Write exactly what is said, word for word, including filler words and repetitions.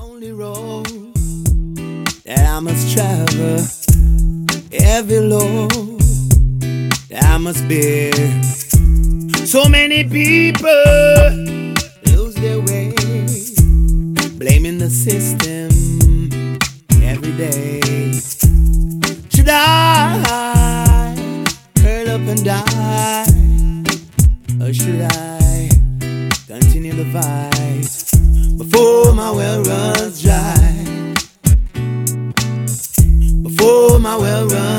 lonely road that I must travel, every load that I must bear. So many people lose their way, blaming the system every day. Should I curl up and die, or should I continue the fight before my well runs dry? Before my well runs